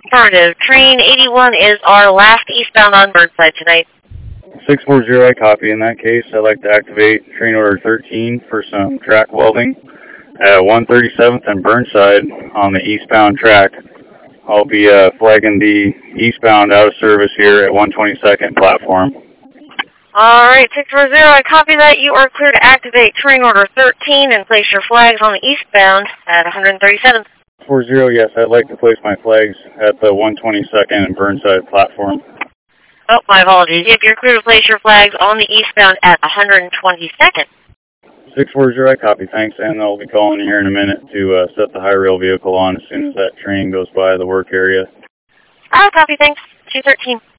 Affirmative. Train 81 is our last eastbound on Burnside tonight. 640, I copy. In that case, I'd like to activate train order 13 for some track welding at 137th and Burnside on the eastbound track. I'll be flagging the eastbound out of service here at 122nd platform. Alright, 640, I copy that. You are clear to activate train order 13 and place your flags on the eastbound at 137th. 40, yes, I'd like to place my flags at the 122nd and Burnside platform. Oh, my apologies. Yep, you're clear to place your flags on the eastbound at 122nd. 640, I copy, thanks, and I'll be calling you here in a minute to set the high rail vehicle on as soon as that train goes by the work area. I'll copy, thanks. 213.